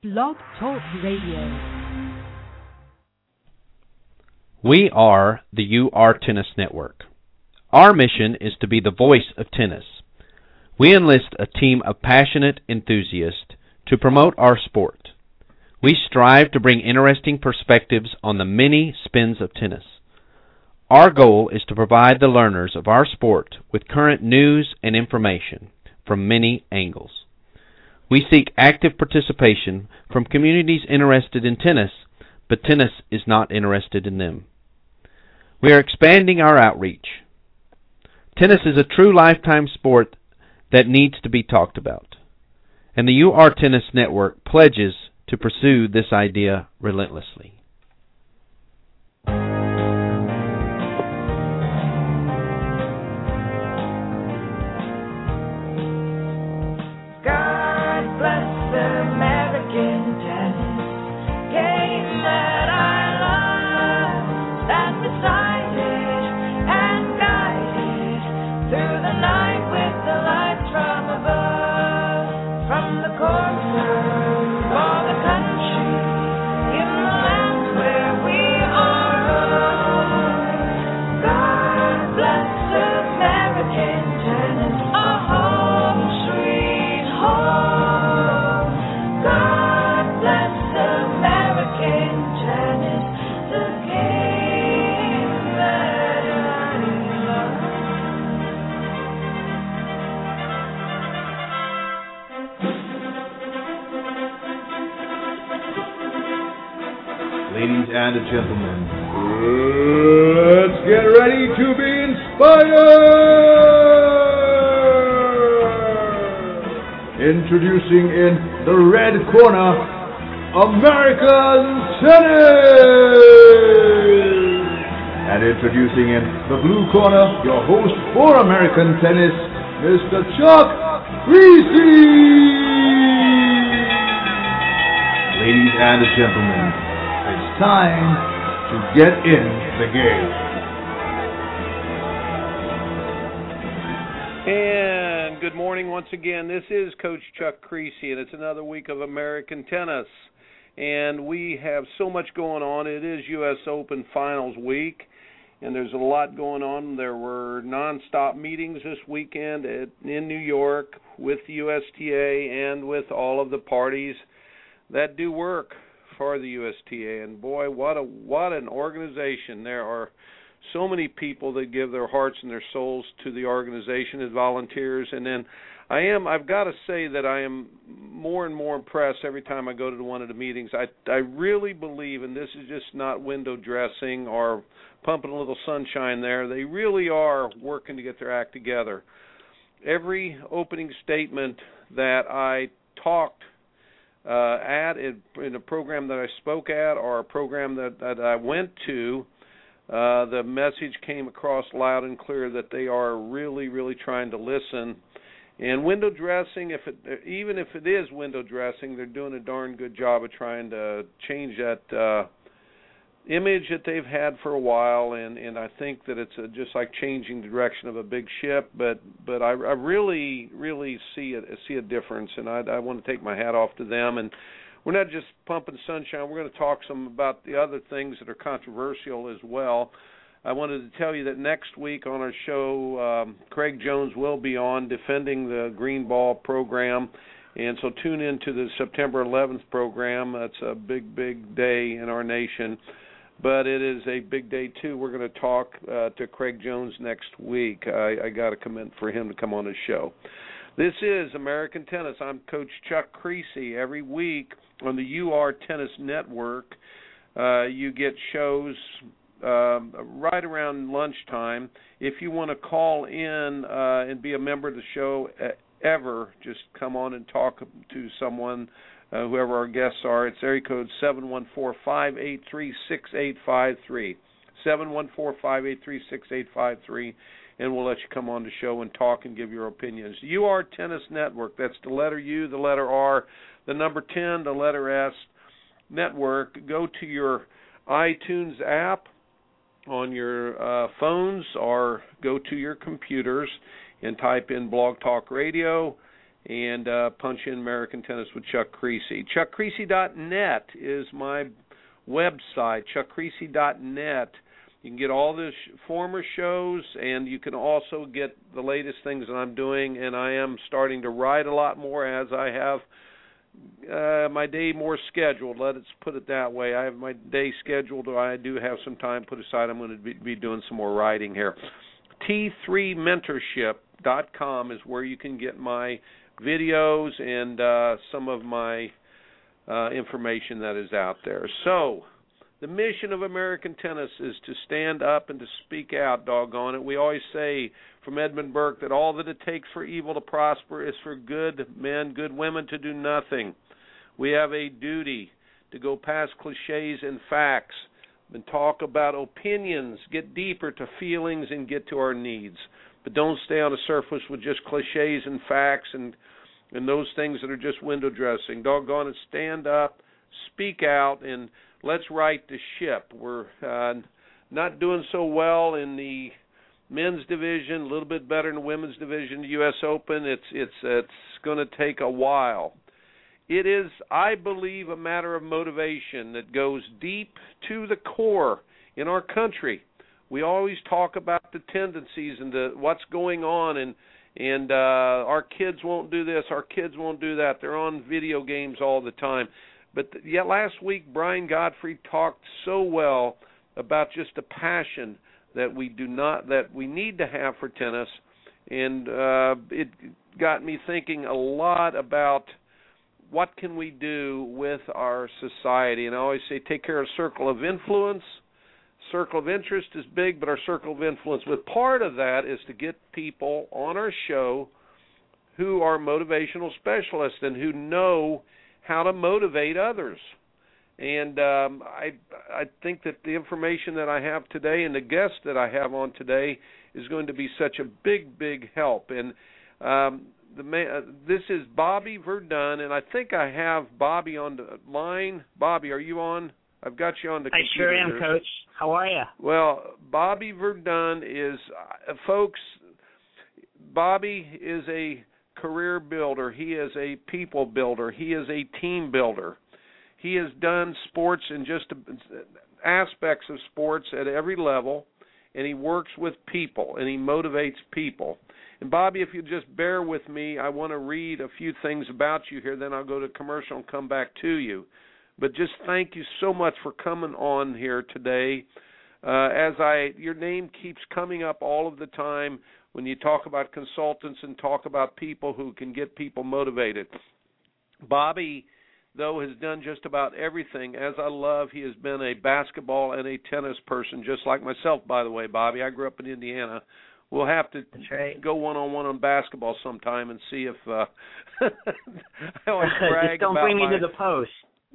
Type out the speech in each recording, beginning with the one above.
Blog Talk Radio. We are the UR Tennis Network. Our mission is to be the voice of tennis. We enlist a team of passionate enthusiasts to promote our sport. We strive to bring interesting perspectives on the many spins of tennis. Our goal is to provide the learners of our sport with current news and information from many angles. We seek active participation from communities interested in tennis, but tennis is not interested in them. We are expanding our outreach. Tennis is a true lifetime sport that needs to be talked about, and the UR Tennis Network pledges to pursue this idea relentlessly. Ladies and gentlemen, let's get ready to be inspired! Introducing in the red corner, American Tennis! And introducing in the blue corner, your host for American Tennis, Mr. Chuck Creasy! Ladies and gentlemen, it's time to get in the game. And good morning once again. This is Coach Chuck Creasy, and it's another week of American Tennis. And we have so much going on. It is U.S. Open Finals week, and there's a lot going on. There were nonstop meetings this weekend in New York with the USTA and with all of the parties that do work for the USTA, and boy, what an organization. There are so many people that give their hearts and their souls to the organization as volunteers, and then I've got to say that I am more and more impressed every time I go to one of the meetings. I really believe, and this is just not window dressing or pumping a little sunshine there, they really are working to get their act together. Every opening statement that I talked in a program that I spoke at or a program that I went to, the message came across loud and clear that they are really, really trying to listen. And window dressing, even if it is window dressing, they're doing a darn good job of trying to change that image that they've had for a while, and I think that it's just like changing the direction of a big ship, but I really, really see a difference, and I want to take my hat off to them. And we're not just pumping sunshine. We're going to talk some about the other things that are controversial as well. I wanted to tell you that next week on our show, Craig Jones will be on defending the green ball program, and so tune in to the September 11th program. That's a big, big day in our nation. But it is a big day, too. We're going to talk to Craig Jones next week. I got a comment for him to come on the show. This is American Tennis. I'm Coach Chuck Creasy. Every week on the UR Tennis Network, you get shows right around lunchtime. If you want to call in and be a member of the show ever, just come on and talk to someone, whoever our guests are. It's area code 714-583-6853, 714-583-6853, and we'll let you come on the show and talk and give your opinions. UR Tennis Network, that's the letter U, the letter R, the number 10, the letter S, network. Go to your iTunes app on your phones or go to your computers and type in Blog Talk Radio, and punch in American Tennis with Chuck Kriese. ChuckKriese.net is my website, ChuckKriese.net. You can get all the former shows, and you can also get the latest things that I'm doing, and I am starting to write a lot more as I have my day more scheduled. Let's put it that way. I have my day scheduled. I do have some time put aside. I'm going to be doing some more writing here. T3mentorship.com is where you can get my videos and some of my information that is out there. So, the mission of American Tennis is to stand up and to speak out, doggone it. We always say from Edmund Burke that all that it takes for evil to prosper is for good men, good women to do nothing. We have a duty to go past cliches and facts and talk about opinions, get deeper to feelings and get to our needs. But don't stay on the surface with just cliches and facts and those things that are just window dressing. Doggone it, stand up, speak out, and let's right the ship. We're not doing so well in the men's division, a little bit better in the women's division, the U.S. Open. It's going to take a while. It is, I believe, a matter of motivation that goes deep to the core in our country. We always talk about the tendencies and what's going on, and our kids won't do this, our kids won't do that. They're on video games all the time. But yet last week, Brian Godfrey talked so well about just the passion that we need to have for tennis, and it got me thinking a lot about what can we do with our society. And I always say, take care of circle of influence. Circle of interest is big, but our circle of influence. But part of that is to get people on our show who are motivational specialists and who know how to motivate others. And I think that the information that I have today and the guest that I have on today is going to be such a big, big help. And this is Bobby Verdun, and I think I have Bobby on the line. Bobby, are you on? I've got you on the computer. I sure am, Coach. How are you? Well, Bobby Verdun is, folks, Bobby is a career builder. He is a people builder. He is a team builder. He has done sports in just aspects of sports at every level, and he works with people, and he motivates people. And, Bobby, if you just bear with me, I want to read a few things about you here, then I'll go to commercial and come back to you. But just thank you so much for coming on here today. Your name keeps coming up all of the time when you talk about consultants and talk about people who can get people motivated. Bobby, though, has done just about everything. As I love, he has been a basketball and a tennis person, just like myself, by the way, Bobby. I grew up in Indiana. We'll have to go one-on-one on basketball sometime and see if I always brag just don't about bring me to the post.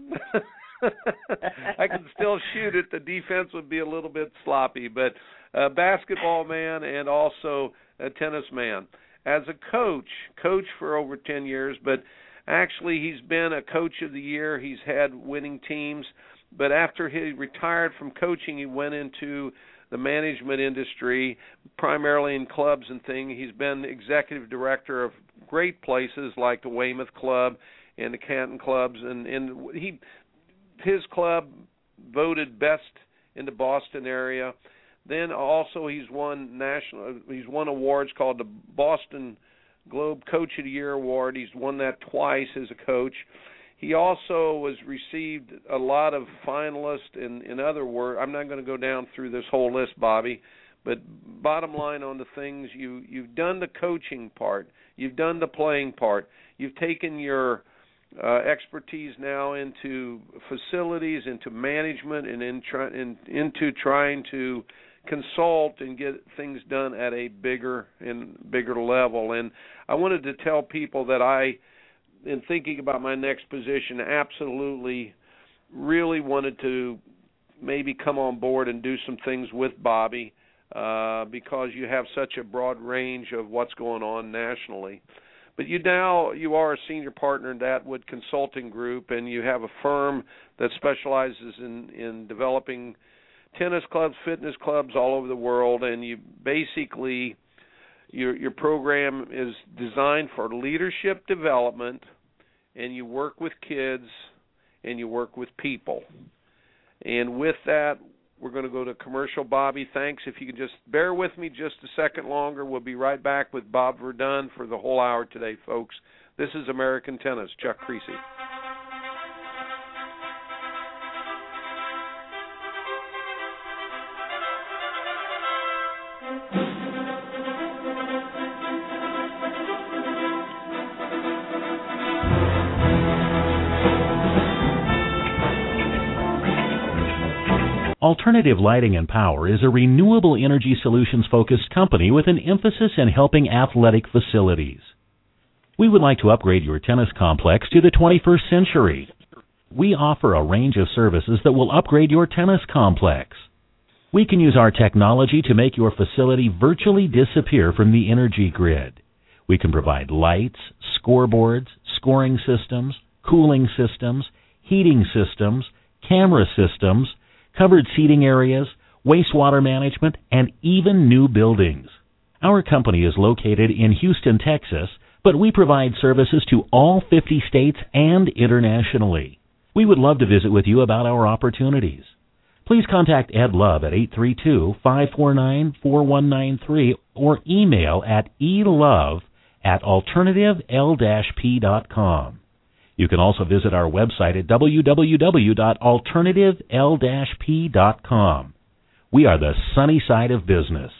I can still shoot it. The defense would be a little bit sloppy, but a basketball man and also a tennis man. As a coach for over 10 years, but actually he's been a coach of the year. He's had winning teams, but after he retired from coaching, he went into the management industry, primarily in clubs and things. He's been executive director of great places like the Weymouth Club and the Canton clubs, and his club voted best in the Boston area. Then also he's won awards called the Boston Globe Coach of the Year Award. He's won that twice as a coach. He also has received a lot of finalists in other words. I'm not going to go down through this whole list, Bobby, but bottom line on the things, you've done the coaching part, you've done the playing part, you've taken your expertise now into facilities, into management, and into trying to consult and get things done at a bigger level. And I wanted to tell people that in thinking about my next position, absolutely really wanted to maybe come on board and do some things with Bobby because you have such a broad range of what's going on nationally. But you are a senior partner in the Atwood Consulting Group, and you have a firm that specializes in developing tennis clubs, fitness clubs all over the world, and you basically Your program is designed for leadership development, and you work with kids, and you work with people. And with that, we're going to go to commercial. Bobby, thanks. If you could just bear with me just a second longer, we'll be right back with Bob Verdun for the whole hour today, folks. This is American Tennis. Chuck Creasy. Alternative Lighting and Power is a renewable energy solutions-focused company with an emphasis in helping athletic facilities. We would like to upgrade your tennis complex to the 21st century. We offer a range of services that will upgrade your tennis complex. We can use our technology to make your facility virtually disappear from the energy grid. We can provide lights, scoreboards, scoring systems, cooling systems, heating systems, camera systems, covered seating areas, wastewater management, and even new buildings. Our company is located in Houston, Texas, but we provide services to all 50 states and internationally. We would love to visit with you about our opportunities. Please contact Ed Love at 832-549-4193 or email at elove@alternative-p.com. You can also visit our website at www.alternative-p.com. We are the sunny side of business.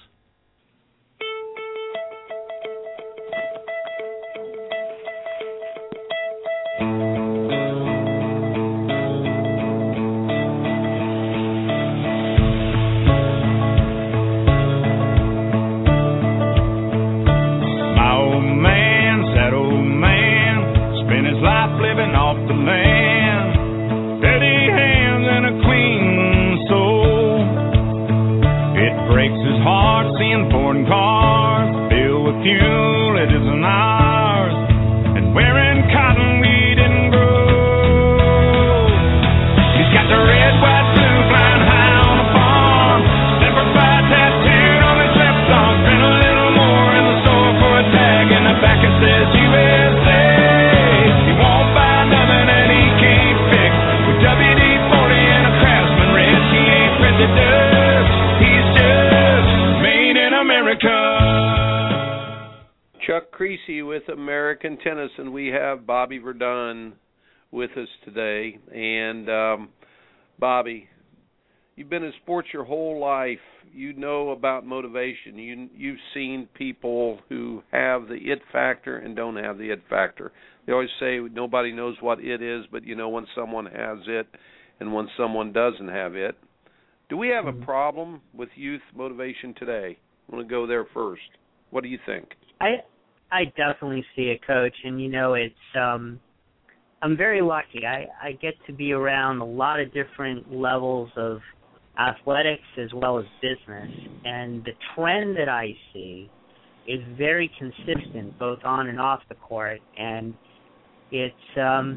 Chuck Creasy with American Tennis, and we have Bobby Verdun with us today. And Bobby, you've been in sports your whole life. You know about motivation. You've seen people who have the it factor and don't have the it factor. They always say nobody knows what it is, but you know when someone has it and when someone doesn't have it. Do we have a problem with youth motivation today? I want to go there first. What do you think? I definitely see it, Coach, and it's I'm very lucky. I get to be around a lot of different levels of athletics as well as business, and the trend that I see is very consistent both on and off the court, and it's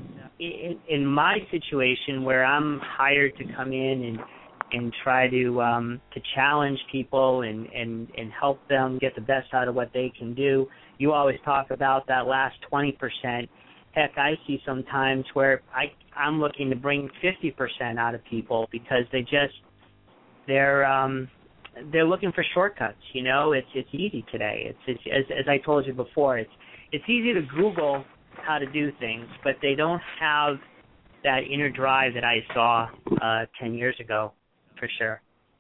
in my situation where I'm hired to come in and try to challenge people and help them get the best out of what they can do. You always talk about that last 20%. Heck, I see sometimes where I'm looking to bring 50% out of people because they're looking for shortcuts. It's easy today. It's as I told you before. It's easy to Google how to do things, but they don't have that inner drive that I saw 10 years ago, for sure.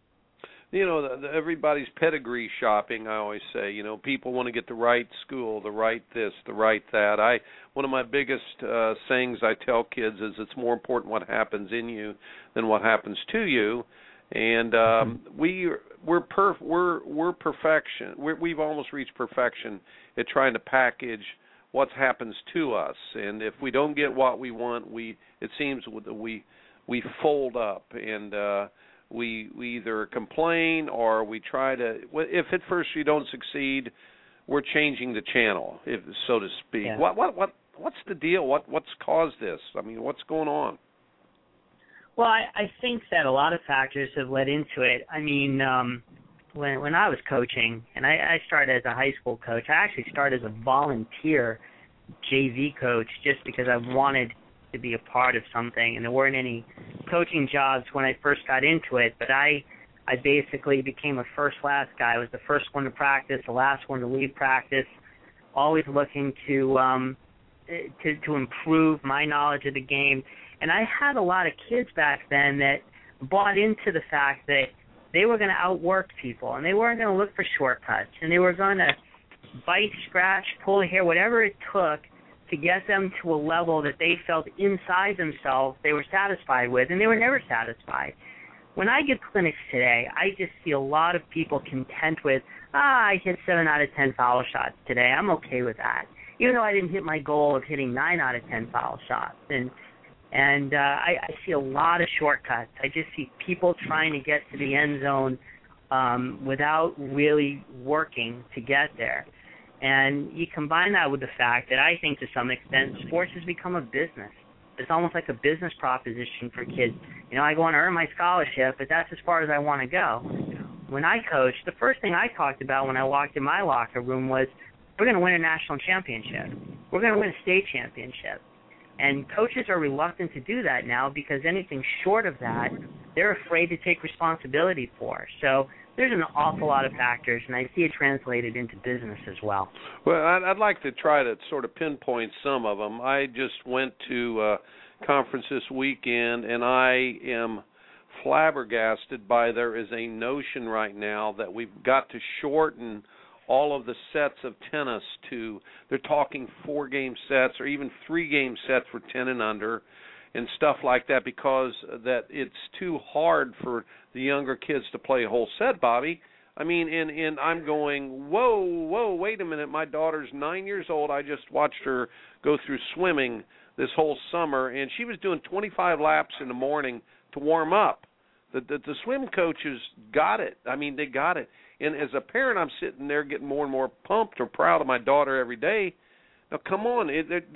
Everybody's pedigree shopping, I always say. People want to get the right school, the right this, the right that. One of my biggest sayings I tell kids is it's more important what happens in you than what happens to you. And we're perfection. We've almost reached perfection at trying to package what happens to us. And if we don't get what we want, it seems we fold up and we either complain or we try to. If at first you don't succeed, we're changing the channel, so to speak. Yeah. What's the deal? What's caused this? I mean, what's going on? Well, I think that a lot of factors have led into it. I mean, when I was coaching, and I started as a high school coach, I actually started as a volunteer JV coach just because I wanted to be a part of something, and there weren't any coaching jobs when I first got into it, but I basically became a first-last guy. I was the first one to practice, the last one to leave practice, always looking to improve my knowledge of the game. And I had a lot of kids back then that bought into the fact that they were going to outwork people, and they weren't going to look for shortcuts, and they were going to bite, scratch, pull hair, whatever it took to get them to a level that they felt inside themselves they were satisfied with, and they were never satisfied. When I give clinics today, I just see a lot of people content with, I hit 7 out of 10 foul shots today. I'm okay with that, even though I didn't hit my goal of hitting 9 out of 10 foul shots. And I see a lot of shortcuts. I just see people trying to get to the end zone without really working to get there. And you combine that with the fact that I think to some extent sports has become a business. It's almost like a business proposition for kids. You know, I want to earn my scholarship, but that's as far as I want to go. When I coached, the first thing I talked about when I walked in my locker room was, we're going to win a national championship. We're going to win a state championship. And coaches are reluctant to do that now because anything short of that, they're afraid to take responsibility for. So there's an awful lot of factors, and I see it translated into business as well. Well, I'd like to try to sort of pinpoint some of them. I just went to a conference this weekend, and I am flabbergasted by there is a notion right now that we've got to shorten all of the sets of tennis to, they're talking 4-game sets or even 3-game sets for 10 and under and stuff like that, because that it's too hard for the younger kids to play a whole set, Bobby. I mean, and I'm going, whoa, wait a minute. My daughter's 9 years old. I just watched her go through swimming this whole summer, and she was doing 25 laps in the morning to warm up. The swim coaches got it. I mean, they got it. And as a parent, I'm sitting there getting more and more pumped or proud of my daughter every day. Now, come on.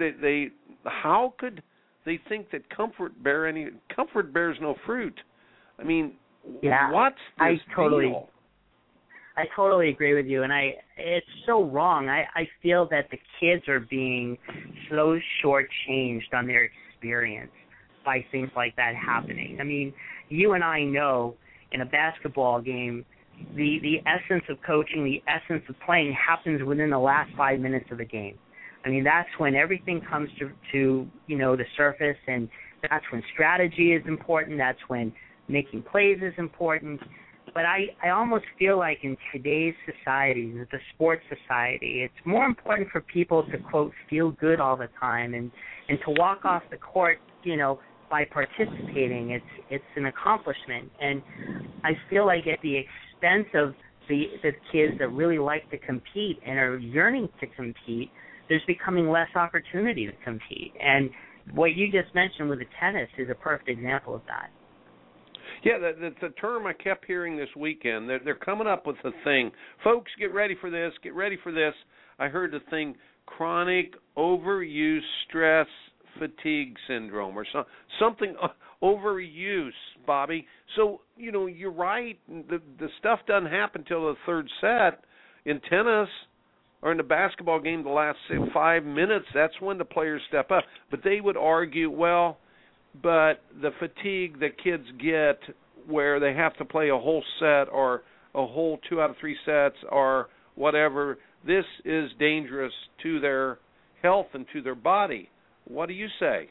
How could they think that comfort bears no fruit? I mean, what's this deal? I totally agree with you, and it's so wrong. I feel that the kids are being so shortchanged on their experience by things like that happening. I mean, you and I know in a basketball game, the essence of coaching, the essence of playing happens within the last 5 minutes of the game. I mean, that's when everything comes to the surface, and that's when strategy is important. That's when making plays is important. But I almost feel like in today's society, the sports society, it's more important for people to, quote, feel good all the time and to walk off the court, by participating. It's an accomplishment. And I feel like at the expense of the kids that really like to compete and are yearning to compete, there's becoming less opportunity to compete. And what you just mentioned with the tennis is a perfect example of that. Yeah, that's a term I kept hearing this weekend. They're coming up with a thing. Folks, get ready for this. Get ready for this. I heard the thing, chronic overuse stress fatigue syndrome or something, overuse, Bobby. So, you're right. The stuff doesn't happen till the third set. In tennis or in the basketball game, the last 5 minutes, that's when the players step up. But they would argue, but the fatigue that kids get where they have to play a whole set or a whole 2 out of 3 sets or whatever, this is dangerous to their health and to their body. What do you say?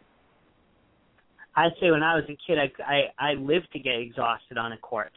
I say when I was a kid, I lived to get exhausted on a court.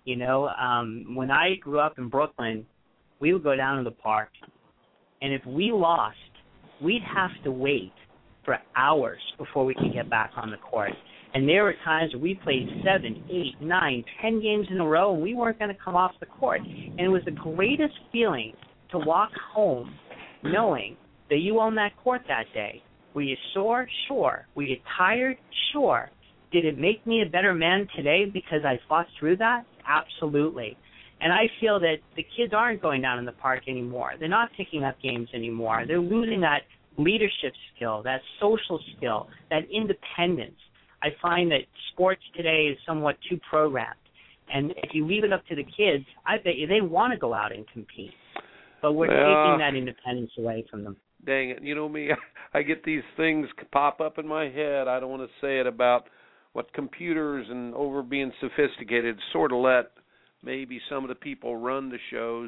When I grew up in Brooklyn, we would go down to the park, and if we lost, we'd have to wait for hours before we could get back on the court. And there were times where we played 7, 8, 9, 10 games in a row, and we weren't going to come off the court. And it was the greatest feeling to walk home knowing that you owned that court that day. Were you sore? Sure. Were you tired? Sure. Did it make me a better man today because I fought through that? Absolutely. And I feel that the kids aren't going down in the park anymore. They're not picking up games anymore. They're losing that leadership skill, that social skill, that independence. I find that sports today is somewhat too programmed. And if you leave it up to the kids, I bet you they want to go out and compete. But we're taking that independence away from them. Dang it. You know me, I get these things pop up in my head. I don't want to say it about what computers and over being sophisticated sort of let maybe some of the people run the shows,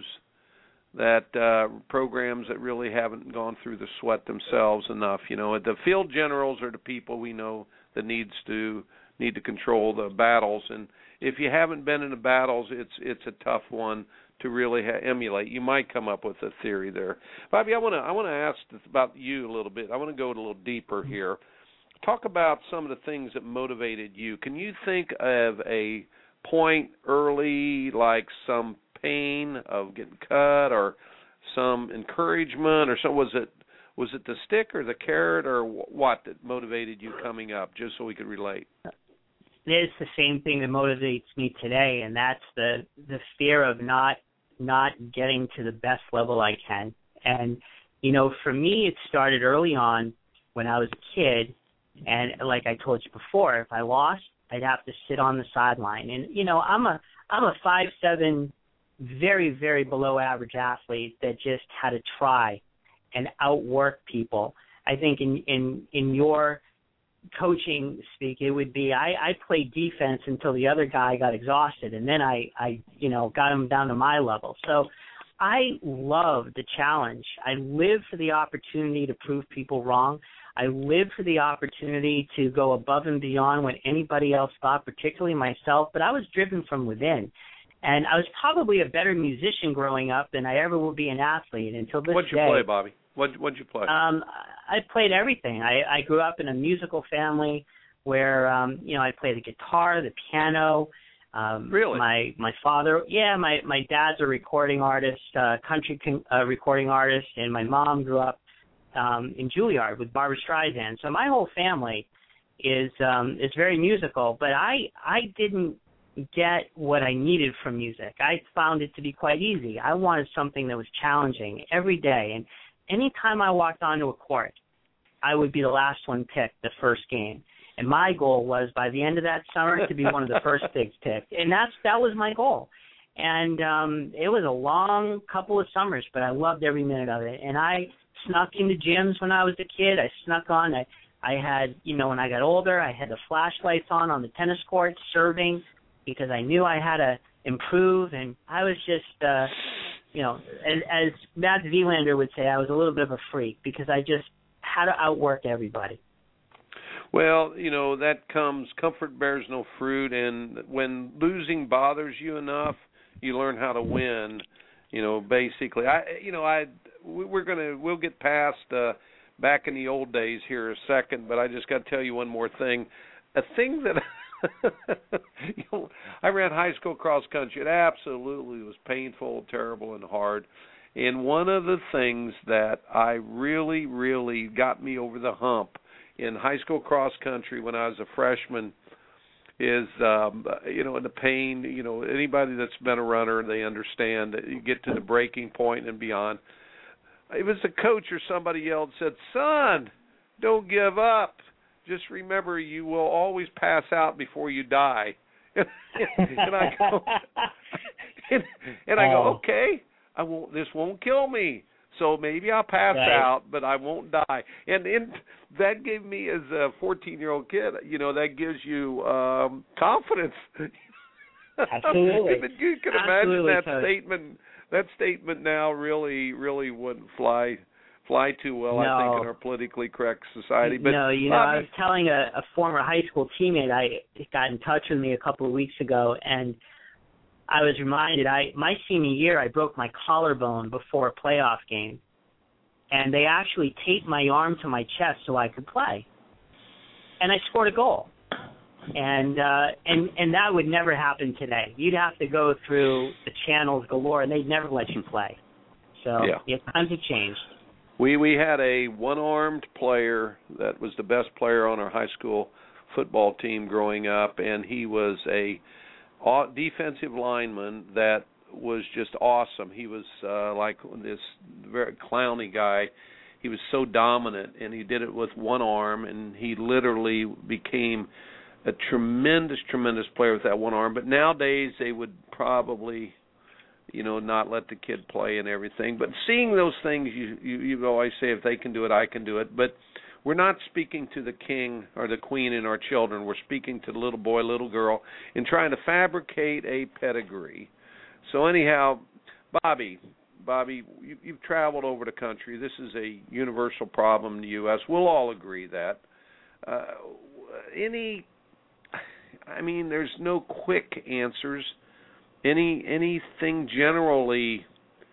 that programs that really haven't gone through the sweat themselves enough. You know, the field generals are the people we know that need to control the battles, and if you haven't been in the battles, it's a tough one to really emulate. You might come up with a theory there. Bobby, I want to ask about you a little bit. I want to go a little deeper here. Talk about some of the things that motivated you. Can you think of a point early, like some pain of getting cut or some encouragement, or so? Was it the stick or the carrot or what that motivated you coming up, just so we could relate? It's the same thing that motivates me today, and that's the fear of not getting to the best level I can. And, you know, for me, it started early on when I was a kid, and like I told you before, if I lost, I'd have to sit on the sideline. And, you know, I'm a 5'7", very, very below average athlete that just had to try and outwork people. I think in your coaching speak, it would be I played defense until the other guy got exhausted, and then I got him down to my level. So I love the challenge. I live for the opportunity to prove people wrong. I live for the opportunity to go above and beyond what anybody else thought, particularly myself, but I was driven from within. And I was probably a better musician growing up than I ever will be an athlete until this day. What'd you play, Bobby? What'd you play? I played everything. I grew up in a musical family where, I played the guitar, the piano. Really? My father, my dad's a recording artist, country recording artist, and my mom grew up in Juilliard with Barbra Streisand. So my whole family is very musical, but I didn't get what I needed from music. I found it to be quite easy. I wanted something that was challenging every day, and anytime I walked onto a court, I would be the last one picked the first game. And my goal was by the end of that summer to be one of the first picked. And that was my goal. And it was a long couple of summers, but I loved every minute of it. And I snuck into gyms when I was a kid. I snuck on. I had, when I got older, I had the flashlights on the tennis court serving because I knew I had to improve. And I was just, as Matt Wielander would say, I was a little bit of a freak because I just had to outwork everybody. Well, that comes, comfort bears no fruit, and when losing bothers you enough, you learn how to win. Basically, we'll get past back in the old days here a second, but I just got to tell you one more thing. A thing that I ran high school cross country. It absolutely was painful, terrible, and hard. And one of the things that I really, really got me over the hump in high school cross country when I was a freshman is, the pain. Anybody that's been a runner, they understand that you get to the breaking point and beyond. It was the coach or somebody yelled, said, "Son, don't give up. Just remember, you will always pass out before you die." and I go, okay, I won't. This won't kill me. So maybe I'll pass out, but I won't die. And that gave me, as a 14-year-old kid, that gives you confidence. Absolutely. You can imagine that Coach. statement. That statement now really, really wouldn't fly too well, I think, in our politically correct society. But I was telling a former high school teammate, I got in touch with me a couple of weeks ago, and I was reminded, my senior year, I broke my collarbone before a playoff game, and they actually taped my arm to my chest so I could play, and I scored a goal, and that would never happen today. You'd have to go through the channels galore, and they'd never let you play. So times have changed. We had a one-armed player that was the best player on our high school football team growing up, and he was a defensive lineman that was just awesome. He was like this very clowny guy. He was so dominant, and he did it with one arm, and he literally became a tremendous player with that one arm. But nowadays they would probably, not let the kid play and everything. But seeing those things, you always say, if they can do it, I can do it. But we're not speaking to the king or the queen in our children. We're speaking to the little boy, little girl, and trying to fabricate a pedigree. So anyhow, Bobby, you've traveled over the country. This is a universal problem in the U.S. We'll all agree that. There's no quick answers. Anything generally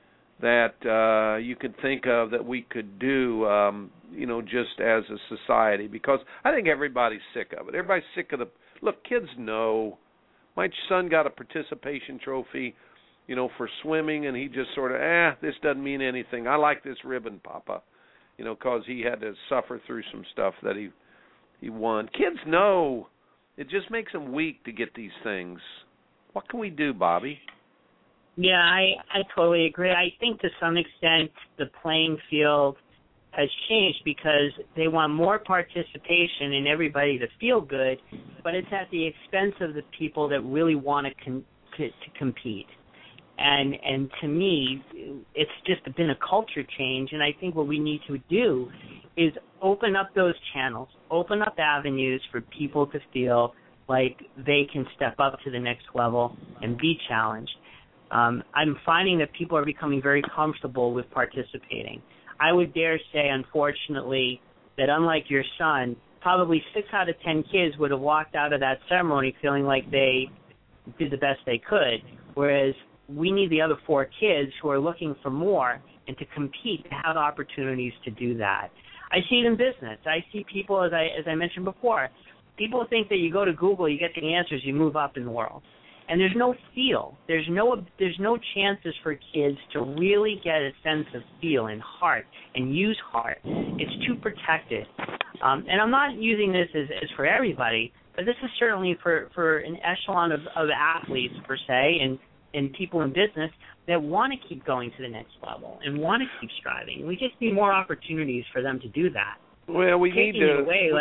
that you could think of that we could do, just as a society, because I think everybody's sick of it. Everybody's sick of look, kids know. My son got a participation trophy, for swimming, and he just sort of, this doesn't mean anything. I like this ribbon, Papa, because he had to suffer through some stuff that he won. Kids know. It just makes them weak to get these things. What can we do, Bobby? Yeah, I totally agree. I think to some extent the playing field has changed because they want more participation and everybody to feel good, but it's at the expense of the people that really want to compete. And to me, it's just been a culture change, and I think what we need to do is open up those channels, open up avenues for people to feel like they can step up to the next level and be challenged. I'm finding that people are becoming very comfortable with participating. I would dare say, unfortunately, that unlike your son, probably 6 out of 10 kids would have walked out of that ceremony feeling like they did the best they could, whereas we need the other 4 kids who are looking for more and to compete to have opportunities to do that. I see it in business. I see people, as I mentioned before, people think that you go to Google, you get the answers, you move up in the world. And there's no feel. There's no chances for kids to really get a sense of feel and heart and use heart. It's too protected. And I'm not using this as for everybody, but this is certainly for an echelon of athletes, per se, and people in business that want to keep going to the next level and want to keep striving. We just need more opportunities for them to do that. Well, we need to... It away,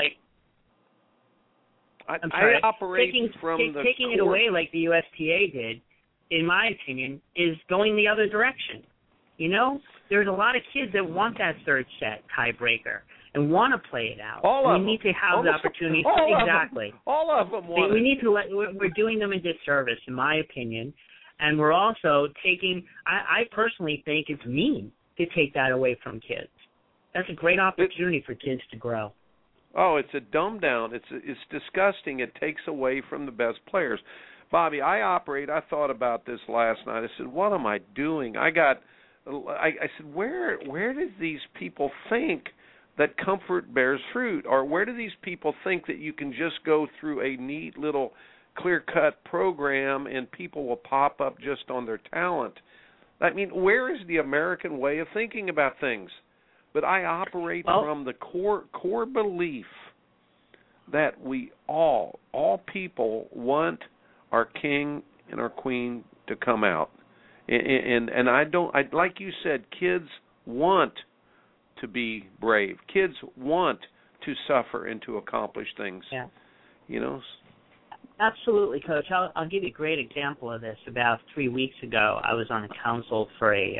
taking it away like the USTA did, in my opinion, is going the other direction. There's a lot of kids that want that third set tiebreaker and want to play it out. We need to have the opportunity. Exactly. All of them want We need to we're doing them a disservice, in my opinion. And we're also taking, I personally think it's mean to take that away from kids. That's a great opportunity for kids to grow. Oh, it's a dumb down. It's disgusting. It takes away from the best players. Bobby, I thought about this last night. I said, what am I doing? I said, where did these people think that comfort bears fruit? Or where do these people think that you can just go through a neat little clear-cut program and people will pop up just on their talent? I mean, where is the American way of thinking about things? But I operate from the core belief that we all people want our king and our queen to come out. And I like you said, kids want to be brave. Kids want to suffer and to accomplish things. Yeah. Absolutely, Coach. I'll give you a great example of this. About 3 weeks ago, I was on a council for a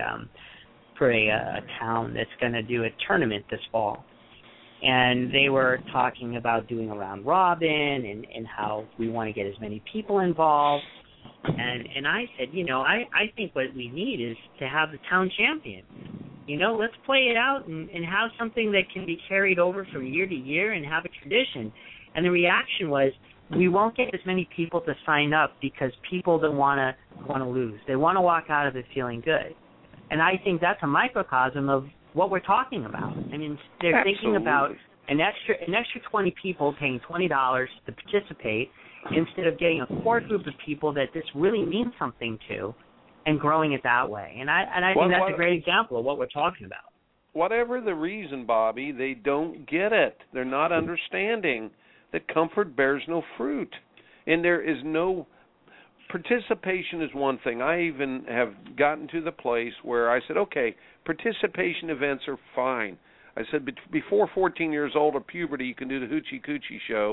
town that's going to do a tournament this fall, and they were talking about doing a round robin and how we want to get as many people involved. And I said, I think what we need is to have the town champion. Let's play it out and have something that can be carried over from year to year and have a tradition. And the reaction was, we won't get as many people to sign up because people don't want to lose. They want to walk out of it feeling good. And I think that's a microcosm of what we're talking about. I mean, they're Absolutely. Thinking about an extra 20 people paying $20 to participate instead of getting a core group of people that this really means something to and growing it that way. And I think that's a great example of what we're talking about. Whatever the reason, Bobby, they don't get it. They're not understanding that comfort bears no fruit. And there is no... Participation is one thing. I even have gotten to the place where I said, okay, participation events are fine. I said, before 14 years old or puberty, you can do the Hoochie Coochie show.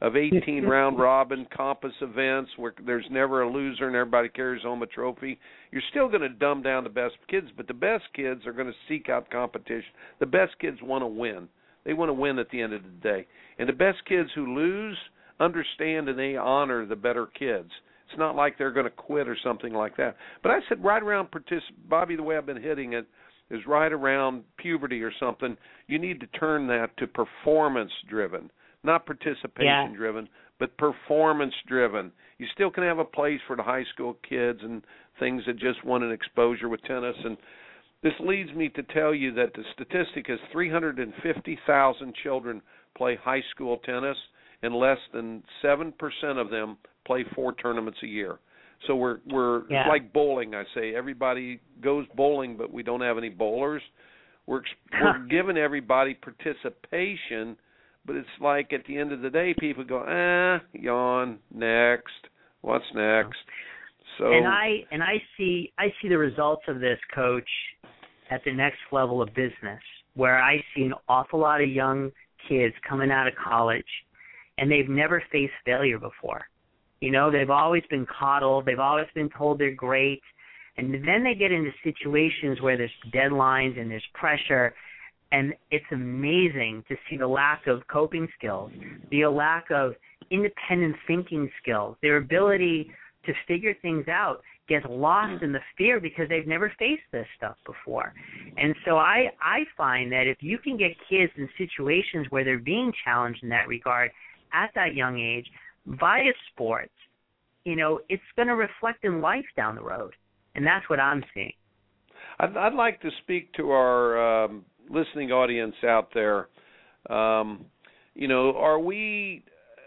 of 18 round robin compass events where there's never a loser and everybody carries home a trophy, you're still going to dumb down the best kids, but the best kids are going to seek out competition. The best kids want to win. They want to win at the end of the day. And the best kids who lose understand and they honor the better kids. It's not like they're going to quit or something like that. But I said right around Bobby, the way I've been hitting it is right around puberty or something. You need to turn that to performance-driven, not participation-driven, but performance-driven. You still can have a place for the high school kids and things that just want an exposure with tennis. And this leads me to tell you that the statistic is 350,000 children play high school tennis, and less than 7% of them play 4 tournaments a year. So we're it's like bowling. I say everybody goes bowling, but we don't have any bowlers. We're giving everybody participation, but it's like at the end of the day, people go, yawn, next, what's next? So and I see the results of this, Coach, at the next level of business, where I see an awful lot of young kids coming out of college, and they've never faced failure before. You know, they've always been coddled. They've always been told they're great. And then they get into situations where there's deadlines and there's pressure, and it's amazing to see the lack of coping skills, the lack of independent thinking skills, their ability to figure things out gets lost in the fear because they've never faced this stuff before. And so I find that if you can get kids in situations where they're being challenged in that regard at that young age via sports, you know, it's going to reflect in life down the road. And that's what I'm seeing. I'd like to speak to our listening audience out there. You know, are we,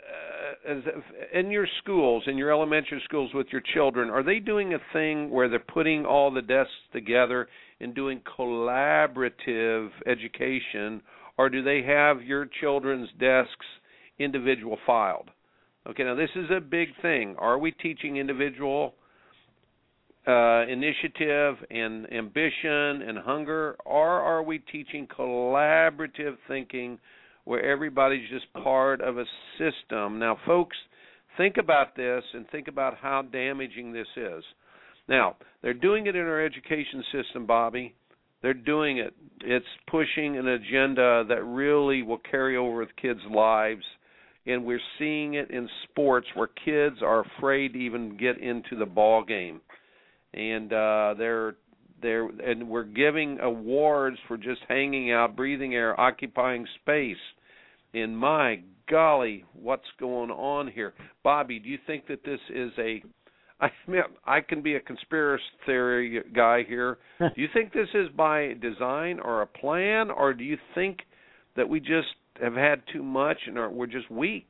in your schools, in your elementary schools with your children, are they doing a thing where they're putting all the desks together and doing collaborative education, or do they have your children's desks individual filed? Okay, now this is a big thing. Are we teaching individual initiative and ambition and hunger, or are we teaching collaborative thinking where everybody's just part of a system? Now, folks, think about this and think about how damaging this is. Now, they're doing it in our education system, Bobby. They're doing it. It's pushing an agenda that really will carry over with kids' lives, and we're seeing it in sports where kids are afraid to even get into the ball game. And and we're giving awards for just hanging out, breathing air, occupying space. And my golly, what's going on here? Bobby, do you think that this is I can be a conspiracy theory guy here. Do you think this is by design or a plan, or do you think that we just have had too much and we're just weak?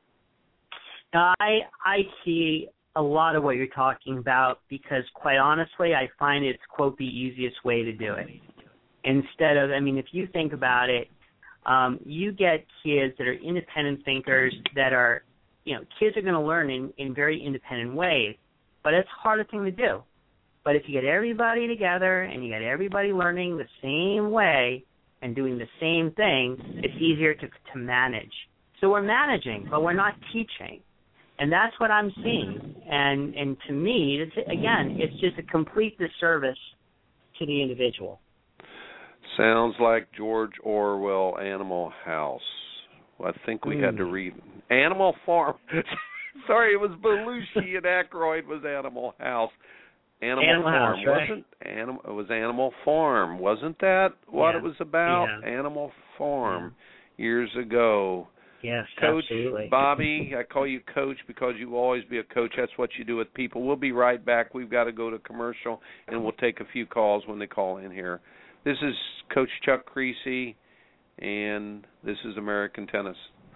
I see a lot of what you're talking about because, quite honestly, I find it's, quote, the easiest way to do it. Instead of, I mean, if you think about it, you get kids that are independent thinkers that are, you know, kids are going to learn in very independent ways, but it's a harder thing to do. But if you get everybody together and you get everybody learning the same way and doing the same thing, it's easier to manage. So we're managing, but we're not teaching. And that's what I'm seeing. And to me, it's just a complete disservice to the individual. Sounds like George Orwell, Animal House. Well, I think we had to read Animal Farm. Sorry, it was Belushi and Aykroyd was Animal House. Animal Farm, House, right? It was Animal Farm. Wasn't that what it was about? Yeah. Animal Farm years ago. Yes, Coach, absolutely. Bobby, I call you Coach because you will always be a coach. That's what you do with people. We'll be right back. We've got to go to commercial, and we'll take a few calls when they call in here. This is Coach Chuck Creasy, and this is American Tennis.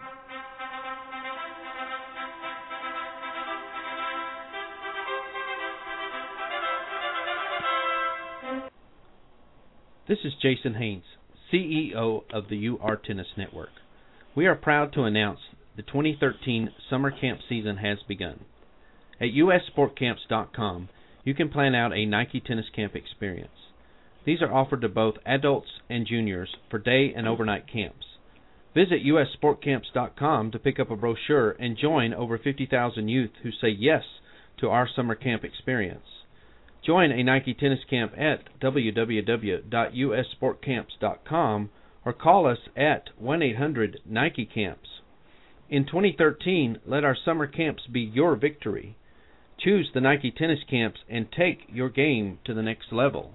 This is Jason Haynes, CEO of the UR Tennis Network. We are proud to announce the 2013 summer camp season has begun. At USSportCamps.com, you can plan out a Nike tennis camp experience. These are offered to both adults and juniors for day and overnight camps. Visit ussportcamps.com to pick up a brochure and join over 50,000 youth who say yes to our summer camp experience. Join a Nike tennis camp at www.ussportcamps.com or call us at 1-800-NIKE-CAMPS. In 2013, let our summer camps be your victory. Choose the Nike tennis camps and take your game to the next level.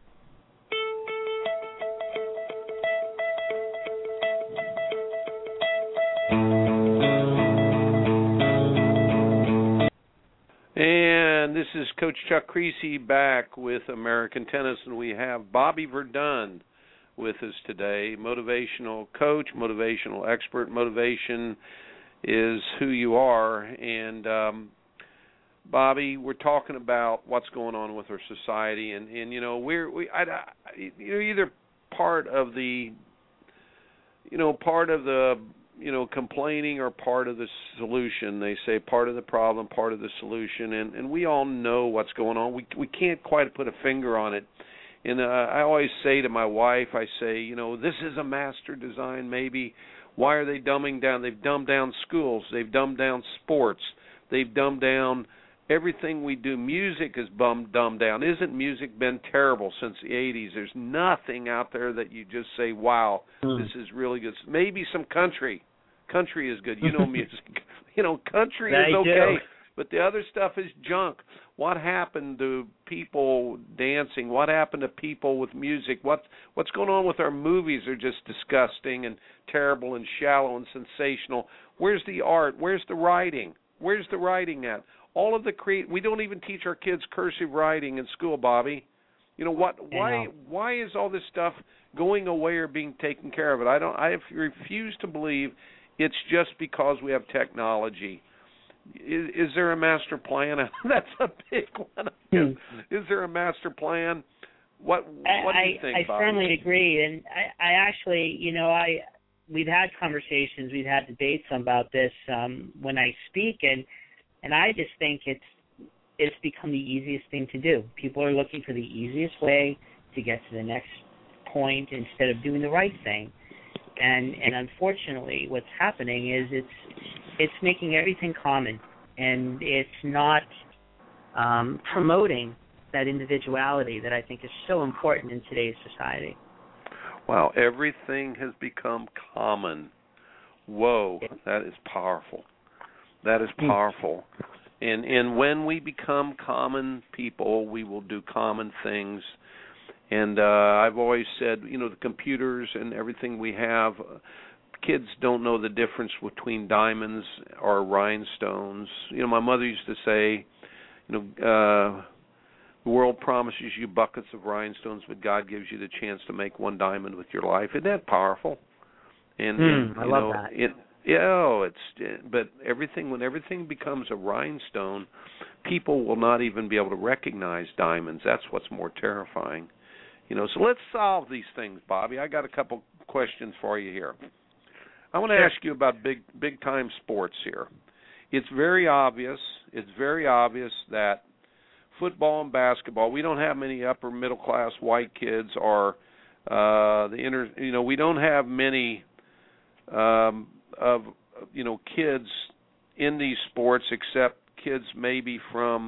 And this is Coach Chuck Creasy back with American Tennis, and we have Bobby Verdun with us today, motivational coach, motivational expert. Motivation is who you are, and Bobby, we're talking about what's going on with our society, and you know we're either part of the complaining or part of the solution. They say part of the problem, part of the solution, and we all know what's going on. We can't quite put a finger on it. And I always say to my wife, I say, this is a master design maybe. Why are they dumbing down? They've dumbed down schools. They've dumbed down sports. They've dumbed down everything we do. Music is dumbed down. Isn't music been terrible since the 80s? There's nothing out there that you just say, wow, this is really good. Maybe some country. Country is good. Music. Country is okay. But the other stuff is junk. What happened to people dancing? What happened to people with music? What's going on with our movies? They're just disgusting and terrible and shallow and sensational. Where's the art? Where's the writing? Where's the writing at? All of the we don't even teach our kids cursive writing in school, Bobby. Why is all this stuff going away or being taken care of? I refuse to believe it's just because we have technology. Is there a master plan? That's a big one. Is there a master plan? What do you think, Bobby? I firmly agree, and I actually, we've had conversations, we've had debates about this when I speak, and I just think it's become the easiest thing to do. People are looking for the easiest way to get to the next point instead of doing the right thing. And unfortunately, what's happening is it's making everything common, and it's not promoting that individuality that I think is so important in today's society. Wow, everything has become common. Whoa, that is powerful. That is powerful. And when we become common people, we will do common things. And I've always said, the computers and everything we have, kids don't know the difference between diamonds or rhinestones. My mother used to say, the world promises you buckets of rhinestones, but God gives you the chance to make one diamond with your life. Isn't that powerful? And I love that. But when everything becomes a rhinestone, people will not even be able to recognize diamonds. That's what's more terrifying. So let's solve these things, Bobby. I got a couple questions for you here. I want to ask you about big time sports here. It's very obvious that football and basketball, we don't have many upper middle class white kids or we don't have many kids in these sports except kids maybe from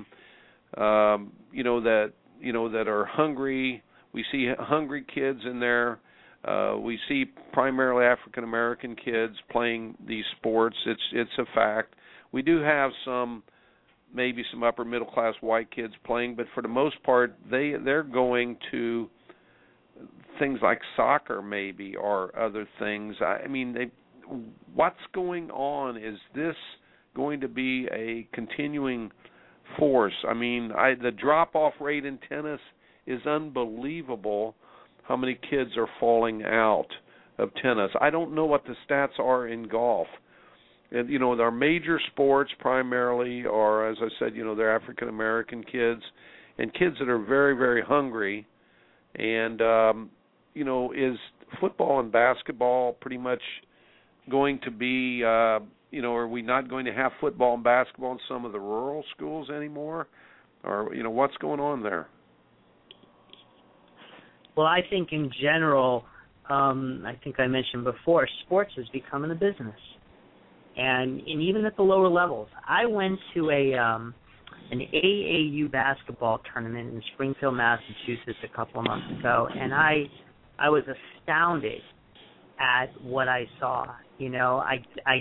that are hungry. We see hungry kids in there. We see primarily African American kids playing these sports. It's a fact. We do have maybe some upper middle class white kids playing, but for the most part, they're going to things like soccer maybe or other things. What's going on? Is this going to be a continuing force? The drop-off rate in tennis is unbelievable. How many kids are falling out of tennis? I don't know what the stats are in golf. And our major sports primarily are, as I said, they're African American kids and kids that are very, very hungry. And is football and basketball pretty much going to be? Are we not going to have football and basketball in some of the rural schools anymore? Or what's going on there? Well, I think in general, I think I mentioned before, sports is becoming a business. And even at the lower levels, I went to an AAU basketball tournament in Springfield, Massachusetts a couple of months ago, and I was astounded at what I saw. You know, I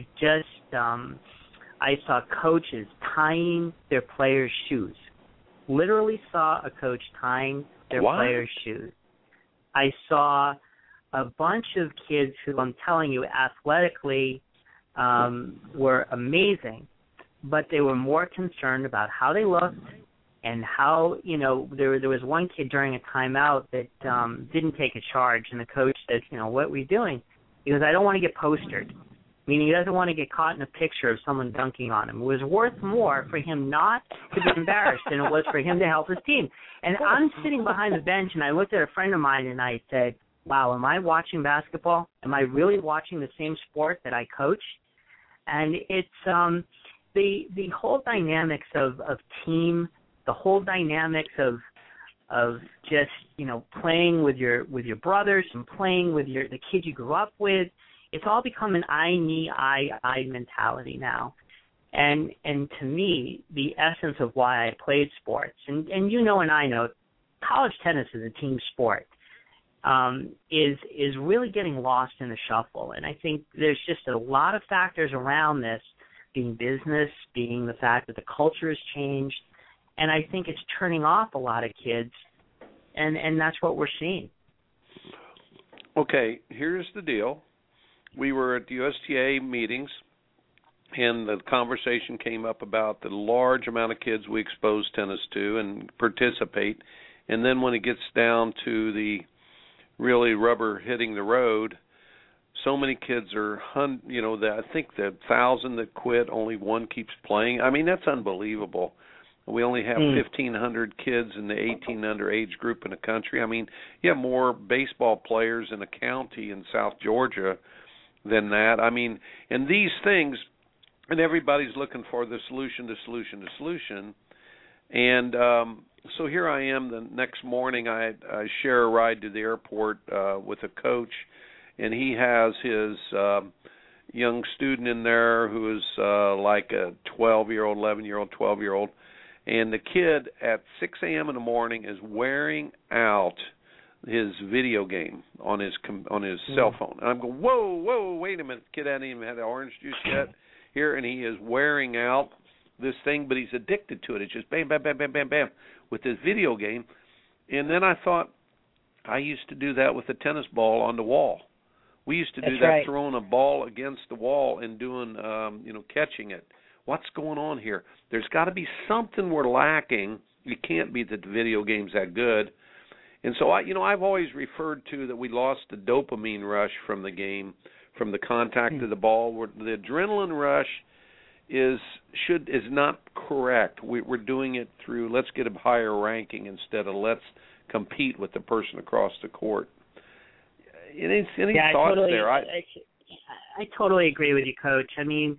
saw coaches tying their players' shoes. Literally saw a coach tying their players' shoes. I saw a bunch of kids who, I'm telling you, athletically were amazing, but they were more concerned about how they looked and how, you know, there was one kid during a timeout that didn't take a charge, and the coach said, you know, what were you doing? He goes, I don't want to get postered, meaning he doesn't want to get caught in a picture of someone dunking on him. It was worth more for him not to be embarrassed than it was for him to help his team. And I'm sitting behind the bench, and I looked at a friend of mine, and I said, wow, am I watching basketball? Am I really watching the same sport that I coach? And it's the whole dynamics of team, the whole dynamics of just, you know, playing with your brothers and playing with the kids you grew up with. It's all become an I, me, I mentality now. And to me, the essence of why I played sports, and you know and I know, college tennis is a team sport, is really getting lost in the shuffle. And I think there's just a lot of factors around this, being business, being the fact that the culture has changed, and I think it's turning off a lot of kids, and that's what we're seeing. Okay, here's the deal. We were at the USTA meetings, and the conversation came up about the large amount of kids we expose tennis to and participate, and then when it gets down to the really rubber hitting the road, so many kids are, you know, I think the 1,000 that quit, only one keeps playing. I mean, that's unbelievable. We only have 1,500 kids in the 18 under age group in the country. I mean, you have more baseball players in a county in South Georgia than that. I mean, and these things, and everybody's looking for the solution. And so here I am the next morning. I share a ride to the airport with a coach, and he has his young student in there who is like a 12-year-old, 11-year-old, 12-year-old. And the kid at 6 a.m. in the morning is wearing out his video game on his cell phone. And I'm going, whoa, wait a minute. The kid hadn't even had the orange juice yet here, and he is wearing out this thing, but he's addicted to it. It's just bam, bam, bam, bam, bam, bam with this video game. And then I thought, I used to do that with a tennis ball on the wall. We used to do that, throwing a ball against the wall and doing, catching it. What's going on here? There's got to be something we're lacking. It can't be that the video game's that good. And so, I've always referred to that we lost the dopamine rush from the game, from the contact of the ball. The adrenaline rush is not correct. We're doing it through let's get a higher ranking instead of let's compete with the person across the court. Any thoughts there? I totally agree with you, Coach. I mean,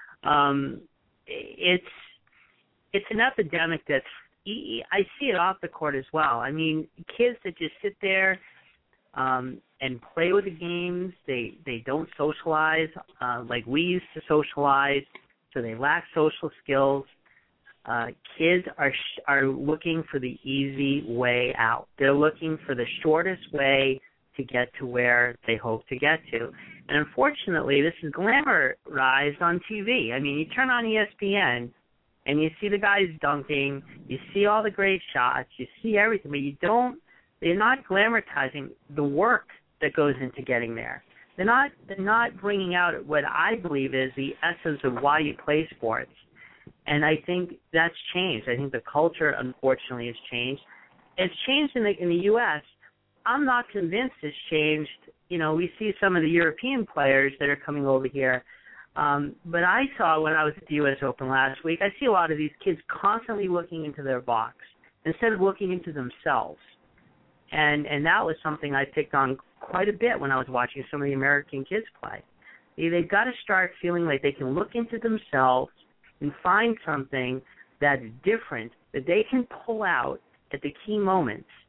it's an epidemic that's I see it off the court as well. I mean, kids that just sit there and play with the games, they don't socialize like we used to socialize, so they lack social skills. Kids are looking for the easy way out. They're looking for the shortest way to get to where they hope to get to. And unfortunately, this is glamorized on TV. I mean, you turn on ESPN, and you see the guys dunking, you see all the great shots, you see everything, but they're not glamorizing the work that goes into getting there. They're not bringing out what I believe is the essence of why you play sports. And I think that's changed. I think the culture, unfortunately, has changed. It's changed in the U.S. I'm not convinced it's changed. You know, we see some of the European players that are coming over here. But I saw when I was at the U.S. Open last week, I see a lot of these kids constantly looking into their box instead of looking into themselves. And that was something I picked on quite a bit when I was watching some of the American kids play. They've got to start feeling like they can look into themselves and find something that's different that they can pull out at the key moments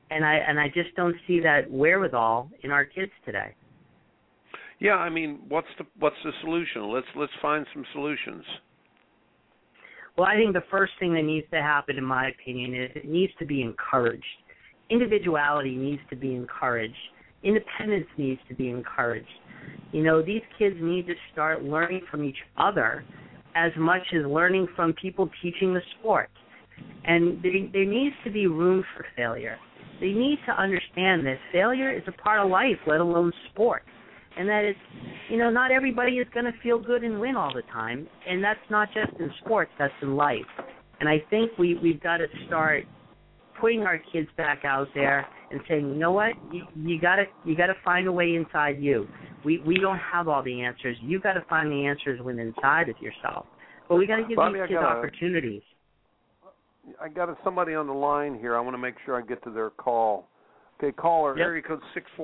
And I just don't see that wherewithal in our kids today. Yeah, I mean, what's the solution? Let's find some solutions. Well, I think the first thing that needs to happen, in my opinion, is it needs to be encouraged. Individuality needs to be encouraged. Independence needs to be encouraged. You know, these kids need to start learning from each other as much as learning from people teaching the sport. And there needs to be room for failure. They need to understand that failure is a part of life, let alone sport. And that it's, you know, not everybody is going to feel good and win all the time. And that's not just in sports, that's in life. And I think we've got to start putting our kids back out there and saying, you know what, you got to find a way inside you. We don't have all the answers. You got to find the answers within inside of yourself. But we got to give these kids opportunities. I got somebody on the line here. I want to make sure I get to their call. Okay, caller, Yep. area code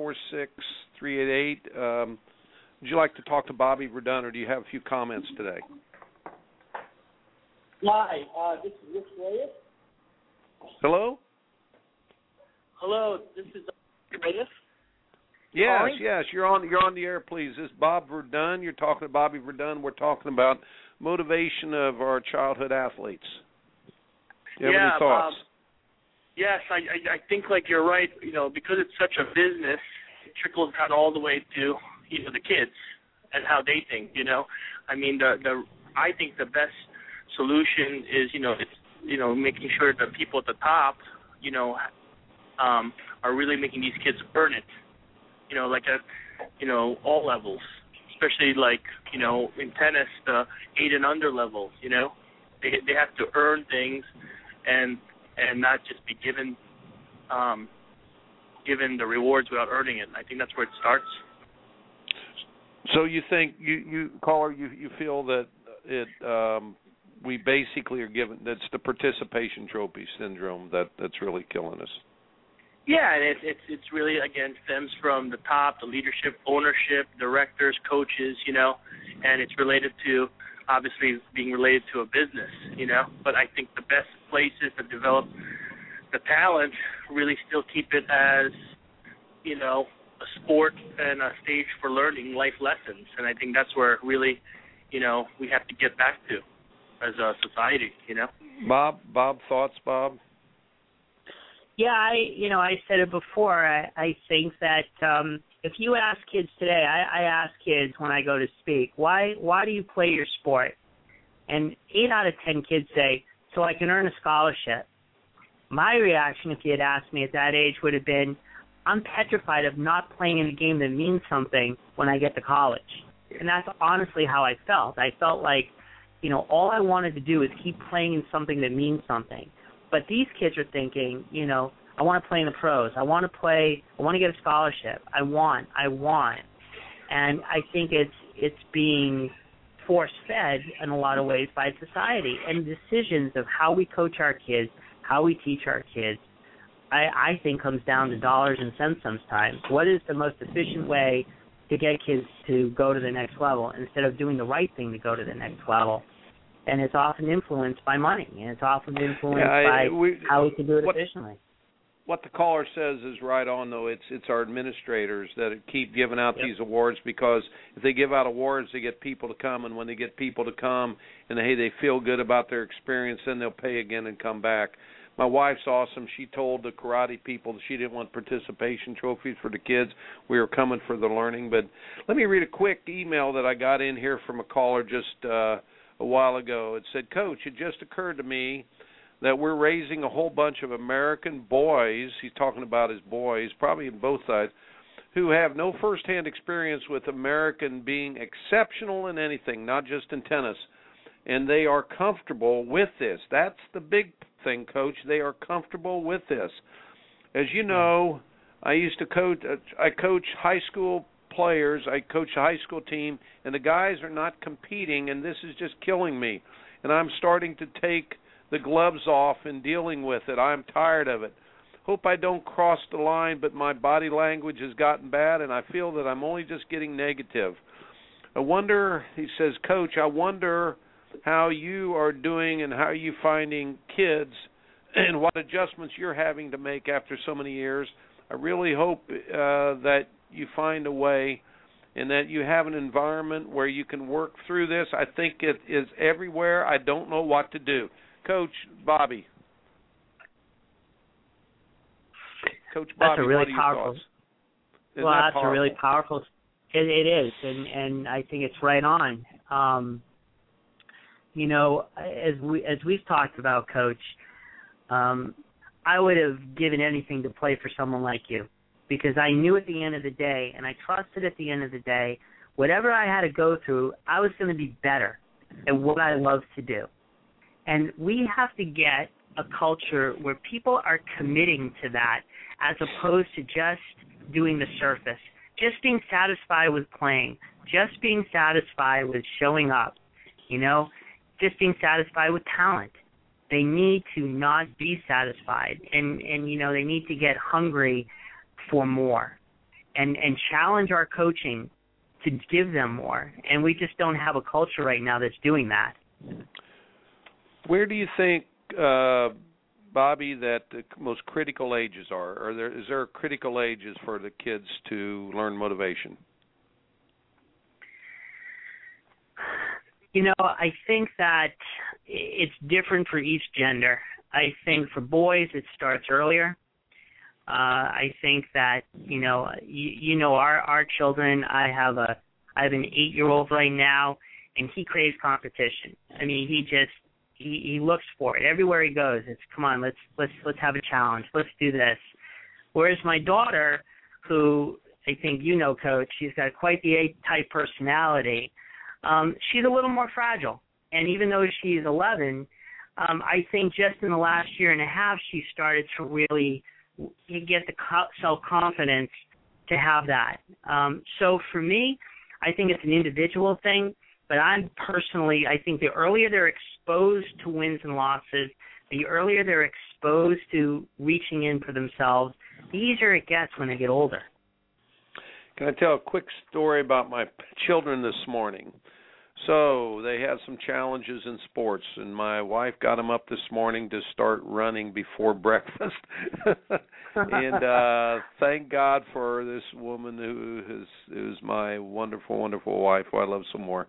646-388. Would you like to talk to Bobby Verdun, or do you have a few comments today? Hi, this is Rich Reyes. Hello? Hello, this is Reyes. Yes, Calling? yes, you're on the air, please. This is Bob Verdun. You're talking to Bobby Verdun. We're talking about motivation of our childhood athletes. Do you have any thoughts? Yes, I think like you're right. You know, because it's such a business, it trickles down all the way to the kids and how they think. You know, I mean I think the best solution is making sure the people at the top are really making these kids earn it. You know, like at all levels, especially like in tennis the 8 and under levels. You know, they have to earn things and not just be given the rewards without earning it. I think that's where it starts. So you think you caller, you feel that we basically are given, that's the participation trophy syndrome that's really killing us. Yeah, and it's really, again, stems from the top, the leadership, ownership, directors, coaches, and it's related to, obviously, being related to a business, But I think the best places to develop the talent really still keep it as, a sport and a stage for learning life lessons. And I think that's where really, we have to get back to as a society, Bob, thoughts, Bob? Yeah, I said it before. I think that if you ask kids today, I ask kids when I go to speak, why do you play your sport? And 8 out of 10 kids say, so I can earn a scholarship. My reaction, if you had asked me at that age, would have been, I'm petrified of not playing in a game that means something when I get to college. And that's honestly how I felt. I felt like, all I wanted to do is keep playing in something that means something. But these kids are thinking, I want to play in the pros. I want to get a scholarship. I want. And I think it's being force-fed in a lot of ways by society. And decisions of how we coach our kids, how we teach our kids, I think comes down to dollars and cents sometimes. What is the most efficient way to get kids to go to the next level instead of doing the right thing to go to the next level? And it's often influenced by money, and it's often influenced by how we can do it efficiently. What the caller says is right on, though. It's our administrators that keep giving out these awards, because if they give out awards, they get people to come, and when they get people to come and they feel good about their experience, then they'll pay again and come back. My wife's awesome. She told the karate people that she didn't want participation trophies for the kids. We were coming for the learning. But let me read a quick email that I got in here from a caller just a while ago. It said, Coach, it just occurred to me that we're raising a whole bunch of American boys, he's talking about his boys, probably in both sides, who have no firsthand experience with American being exceptional in anything, not just in tennis. And they are comfortable with this. That's the big thing, Coach. They are comfortable with this. As you know, I used to coach. I coach high school players. I coach a high school team, and the guys are not competing, and this is just killing me. And I'm starting to take the gloves off in dealing with it. I'm tired of it. Hope I don't cross the line, but my body language has gotten bad, and I feel that I'm only just getting negative. I wonder, he says, Coach, I wonder how you are doing and how are you finding kids and what adjustments you're having to make after so many years. I really hope that you find a way and that you have an environment where you can work through this. I think it is everywhere. I don't know what to do. Coach Bobby. Coach Bobby, that's a really what are your powerful. thoughts? Well, that's a really powerful. It is, and I think it's right on. You know, as we've talked about, Coach, I would have given anything to play for someone like you, because I knew at the end of the day, and I trusted at the end of the day, whatever I had to go through, I was going to be better at what I love to do. And we have to get a culture where people are committing to that, as opposed to just doing the surface, just being satisfied with playing, just being satisfied with showing up, you know, just being satisfied with talent. They need to not be satisfied, and you know, they need to get hungry for more and challenge our coaching to give them more. And we just don't have a culture right now that's doing that. Where do you think, Bobby, that the most critical ages are? Is there critical ages for the kids to learn motivation? You know, I think that it's different for each gender. I think for boys it starts earlier. I think that, you know, our children. I have an 8-year-old right now, and he craves competition. I mean, he looks for it everywhere he goes. It's, come on, let's have a challenge. Let's do this. Whereas my daughter, who I think you know, Coach, she's got quite the A-type personality. She's a little more fragile, and even though she's 11, I think just in the last year and a half she started to really get the self-confidence to have that. So for me, I think it's an individual thing, but I think the earlier they're exposed to wins and losses, the earlier they're exposed to reaching in for themselves, the easier it gets when they get older. Can I tell a quick story about my children this morning? So they had some challenges in sports, and my wife got them up this morning to start running before breakfast. And thank God for this woman who's my wonderful, wonderful wife, who I love some more.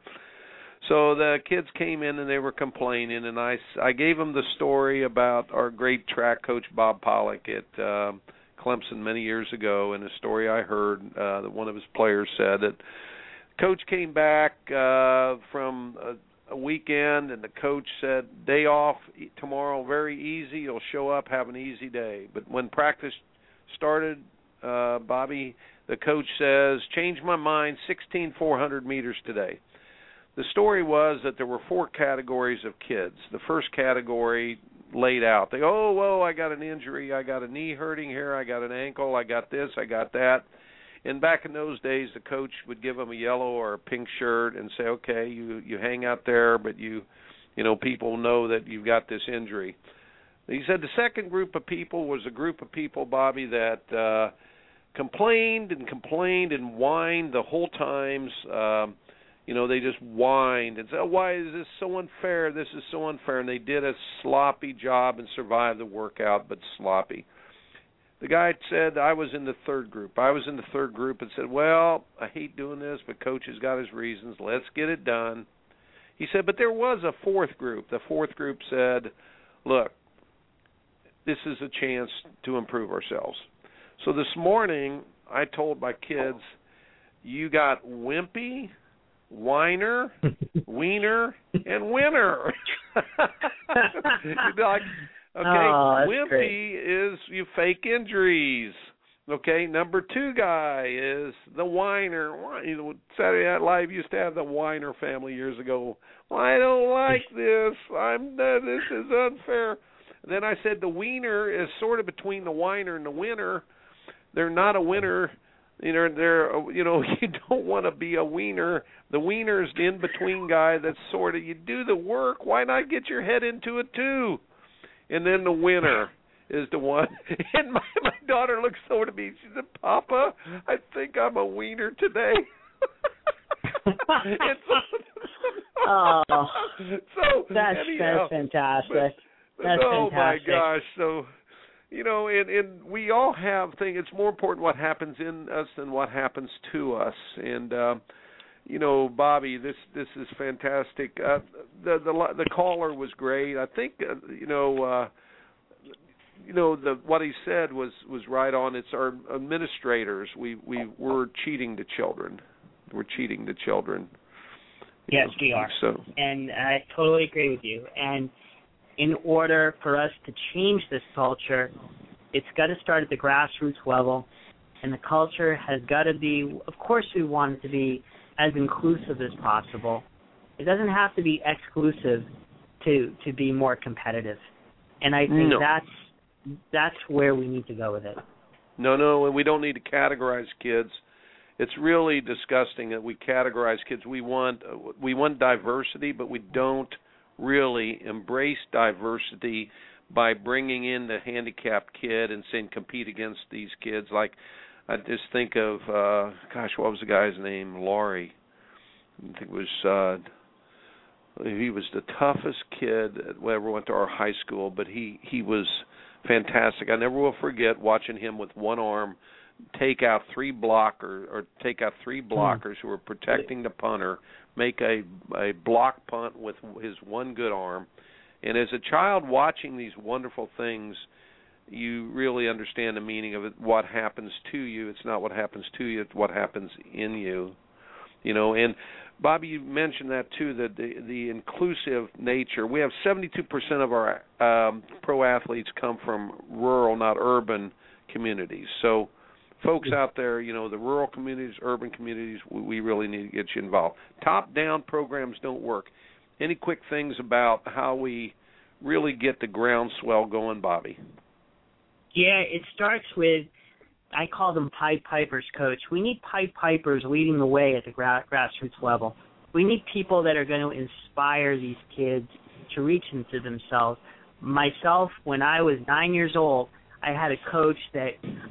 So the kids came in and they were complaining, and I gave them the story about our great track coach Bob Pollock at Clemson many years ago, and a story I heard that one of his players said that coach came back from a weekend, and the coach said, day off tomorrow, very easy, you'll show up, have an easy day. But when practice started, Bobby, the coach says, change my mind, 16,400 meters today. The story was that there were 4 categories of kids. The first category laid out. They go, oh, whoa, I got an injury, I got a knee hurting here, I got an ankle, I got this, I got that. And back in those days, the coach would give them a yellow or a pink shirt and say, okay, you hang out there, but you know, people know that you've got this injury. He said the second group of people was a group of people, Bobby, that complained and whined the whole times. You know, they just whined and said, oh, why is this so unfair? This is so unfair. And they did a sloppy job and survived the workout, but sloppy. The guy said, I was in the third group. I was in the third group and said, well, I hate doing this, but coach has got his reasons. Let's get it done. He said, but there was a fourth group. The fourth group said, look, this is a chance to improve ourselves. So this morning, I told my kids, you got wimpy, whiner, wiener, and winner. You'd be like, okay, wimpy is you fake injuries. Okay, number 2 guy is the whiner. You know, Saturday Night Live used to have the whiner family years ago. Well, I don't like this. This is unfair. Then I said the wiener is sort of between the whiner and the winner. They're not a winner. You don't want to be a wiener. The wiener is the in-between guy that's sort of, you do the work. Why not get your head into it too? And then the winner is the one. And my daughter looks over to me. She said, Papa, I think I'm a wiener today. That's fantastic. That's oh fantastic. my gosh! So, and we all have things. It's more important what happens in us than what happens to us. And Bobby, this is fantastic. The caller was great. I think what he said was right on. It's our administrators. We're cheating the children. We're cheating the children. Yes, we are. So, and I totally agree with you. And in order for us to change this culture, it's got to start at the grassroots level, and the culture has got to be, of course we want it to be as inclusive as possible. It doesn't have to be exclusive to be more competitive. And I think that's where we need to go with it. No, and we don't need to categorize kids. It's really disgusting that we categorize kids. We want diversity, but we don't really embrace diversity by bringing in the handicapped kid and saying compete against these kids. Like, I just think of, what was the guy's name? Laurie. I think it was, he was the toughest kid that ever went to our high school, but he was fantastic. I never will forget watching him with one arm take out three blockers who were protecting the punter, make a block punt with his one good arm. And as a child watching these wonderful things, you really understand the meaning of it. What happens to you, it's not what happens to you, it's what happens in you. And Bobby, you mentioned that too, that the inclusive nature. We have 72% of our pro athletes come from rural, not urban communities. So folks out there, the rural communities, urban communities, we really need to get you involved. Top-down programs don't work. Any quick things about how we really get the groundswell going, Bobby? Yeah, it starts with, I call them Pied Pipers, Coach. We need Pied Pipers leading the way at the grassroots level. We need people that are going to inspire these kids to reach into themselves. Myself, when I was 9 years old, I had a coach that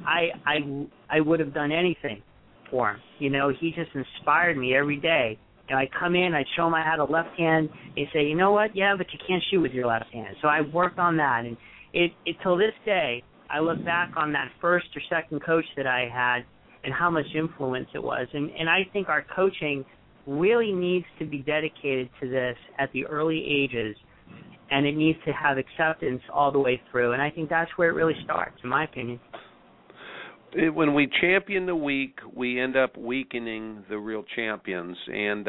I would have done anything for him. He just inspired me every day. I come in, I'd show him I had a left hand. He'd say, you know what? Yeah, but you can't shoot with your left hand. So I worked on that. And it till this day, I look back on that first or second coach that I had and how much influence it was. And I think our coaching really needs to be dedicated to this at the early ages, and it needs to have acceptance all the way through. And I think that's where it really starts, in my opinion. When we champion the weak, we end up weakening the real champions. And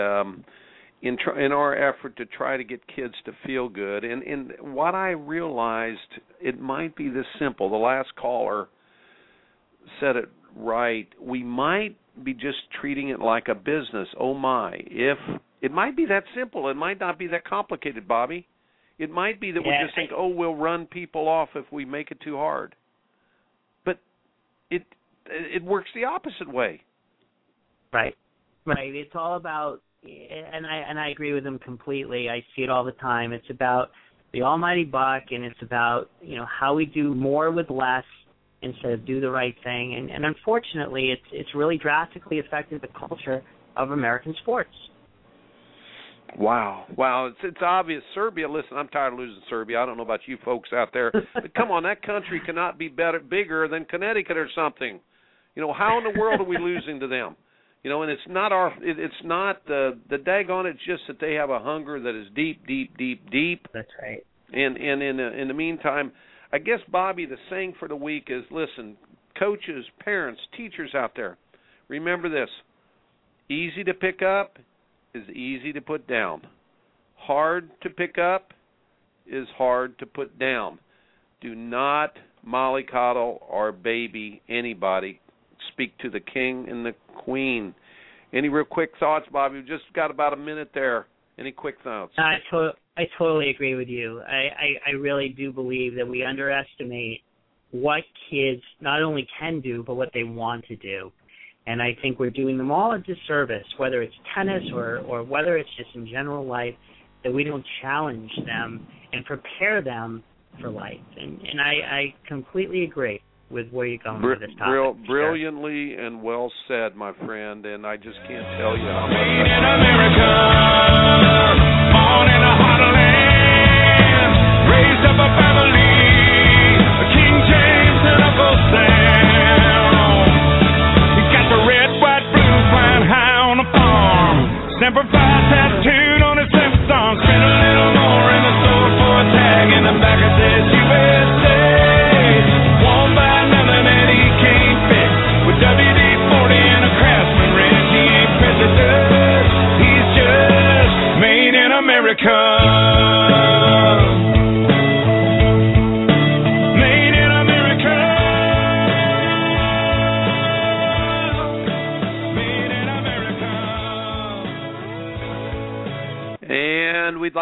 in our effort to try to get kids to feel good, and what I realized, it might be this simple. The last caller said it right. We might be just treating it like a business. Oh my! If it might be that simple, it might not be that complicated, Bobby. It might be that we just think, we'll run people off if we make it too hard. But it works the opposite way. Right. It's all about, and I agree with him completely. I see it all the time. It's about the almighty buck, and it's about how we do more with less instead of do the right thing. And unfortunately, it's really drastically affected the culture of American sports. Wow. It's obvious. Serbia, listen, I'm tired of losing Serbia. I don't know about you folks out there. But come on, that country cannot be bigger than Connecticut or something. How in the world are we losing to them? And it's not it's not the daggone, it's just that they have a hunger that is deep, deep, deep, deep. That's right. And in the meantime, I guess, Bobby, the saying for the week is, listen, coaches, parents, teachers out there, remember this. Easy to pick up is easy to put down. Hard to pick up is hard to put down. Do not mollycoddle or baby anybody. Speak to the king and the queen. Any real quick thoughts, Bobby? We've just got about a minute there. Any quick thoughts? I totally agree with you. I really do believe that we underestimate what kids not only can do, but what they want to do. And I think we're doing them all a disservice, whether it's tennis or whether it's just in general life, that we don't challenge them and prepare them for life. And I completely agree with where you're going with this topic. Brilliantly and well said, my friend, and I just can't tell you how much Made in America, born in a heartland, raised up a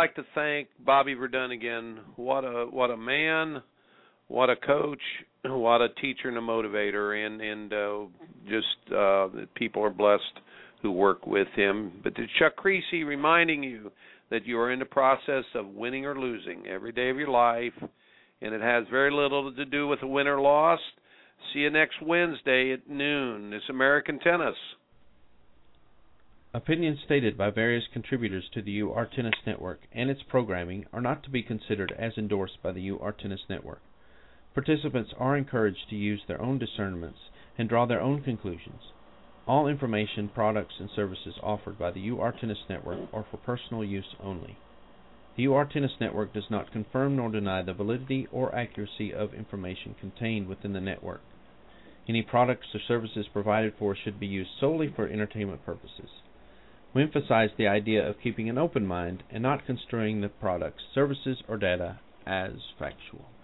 like to thank Bobby Verdun again. What a man, what a coach, what a teacher and a motivator, and people are blessed who work with him. But to Chuck Creasy reminding you that you are in the process of winning or losing every day of your life, and it has very little to do with a win or loss. See you next Wednesday at noon. It's American Tennis. Opinions stated by various contributors to the UR Tennis Network and its programming are not to be considered as endorsed by the UR Tennis Network. Participants are encouraged to use their own discernments and draw their own conclusions. All information, products, and services offered by the UR Tennis Network are for personal use only. The UR Tennis Network does not confirm nor deny the validity or accuracy of information contained within the network. Any products or services provided for should be used solely for entertainment purposes. We emphasize the idea of keeping an open mind and not construing the products, services, or data as factual.